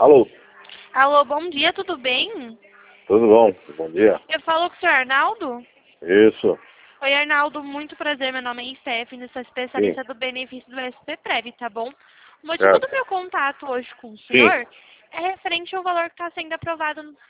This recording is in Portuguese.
Alô, Alô, bom dia, tudo bem? tudo bom? Bom dia. Eu falo com o senhor Arnaldo? Isso, Oi, Arnaldo, muito prazer, meu nome é Stephanie, sou sim, especialista do benefício do SPPrev, tá bom? O motivo do certo. meu contato hoje com o Sim, senhor é referente ao valor que está sendo aprovado